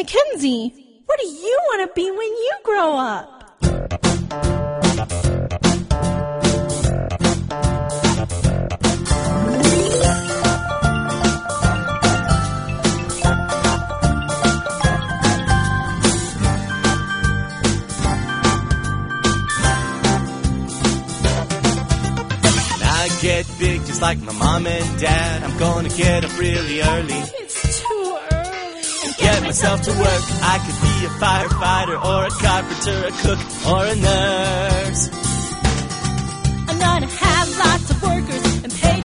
Mackenzie, what do you want to be when you grow up? Get big just like my mom and dad. I'm gonna get up really early. It's too early. Get myself to work. I could be a firefighter or a carpenter, a cook or a nurse. I'm gonna have lots of workers